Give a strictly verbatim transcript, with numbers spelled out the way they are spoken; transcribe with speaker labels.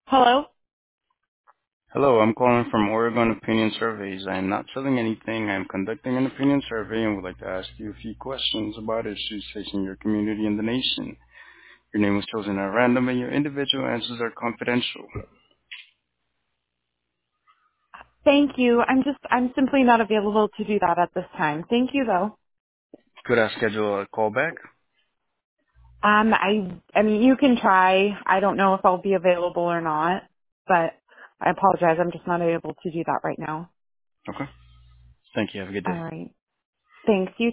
Speaker 1: Hello?
Speaker 2: Hello, I'm calling from Oregon Opinion Surveys. I am not selling anything. I am conducting an opinion survey and would like to ask you a few questions about issues facing your community and the nation. Your name was chosen at random and your individual answers are confidential.
Speaker 1: Thank you. I'm just, I'm simply not available to do that at this time. Thank you though.
Speaker 2: Could I schedule a call back?
Speaker 1: Um, I, I mean, you can try. I don't know if I'll be available or not, but I apologize. I'm just not able to do that right now.
Speaker 2: Okay. Thank you. Have a good
Speaker 1: All
Speaker 2: day.
Speaker 1: right. Thanks. You